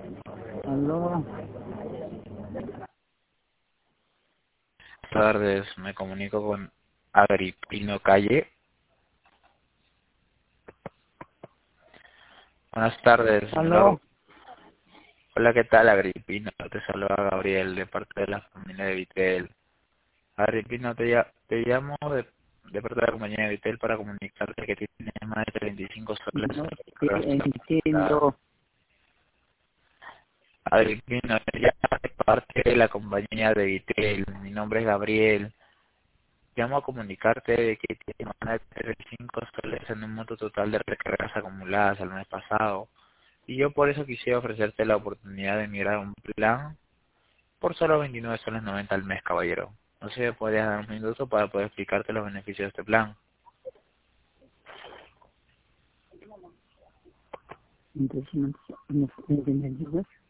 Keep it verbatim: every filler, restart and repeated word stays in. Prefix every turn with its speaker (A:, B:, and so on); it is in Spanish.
A: Aló,
B: Buenas tardes, me comunico con Agripino Calle. Buenas tardes, señor.
A: aló.
B: Hola, ¿qué tal, Agripino? Te saluda Gabriel de parte de la familia de Vitel. Agripino, te, ya- te llamo de, de parte de la compañía de Vitel para comunicarte que tienes más de treinta y cinco soles
A: No
B: en
A: te
B: recargas acumuladas.
A: entiendo.
B: Agripino, te llamo de parte de la compañía de Vitel. Mi nombre es Gabriel. Llamo a comunicarte de que tienes más de treinta y cinco soles en un monto total de recargas acumuladas el mes pasado. Y yo por eso quisiera ofrecerte la oportunidad de mirar un plan por solo veintinueve soles noventa al mes, caballero. No sé si podrías dar un minuto para poder explicarte los beneficios de este plan.
A: Entonces, no, no, no entiendes.